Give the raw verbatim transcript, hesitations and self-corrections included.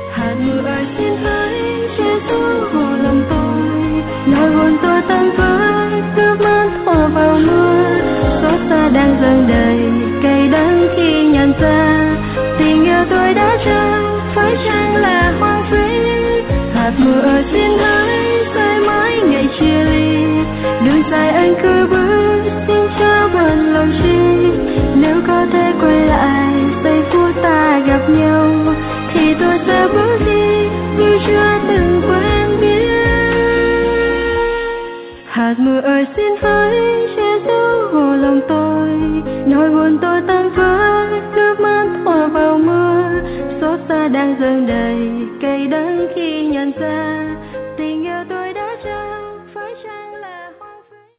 Hạt mưa ơi xin hãy che giấu hồ lòng tôi, nỗi buồn tôi tan vỡ nước mắt hòa vào mưa. Xót xa đang dâng đầy cay đắng khi nhận ra tình yêu tôi đã trao phải chăng là hoang phí. Hạt mưa ơi xin hãy rơi mãi ngày chia ly, đường dài anh cứ bước xin chớ buồn lòng chi. Nếu có thể quay lại giây phút ta gặp nhau thì tôi sẽ bước đi như chưa từng quen biết. Hạt mưa ơi xin hãy che giấu hồ lòng tôi, nỗi buồn tôi tan vỡ nước mắt hòa vào mưa. Xót xa đang dâng đầy cay đắng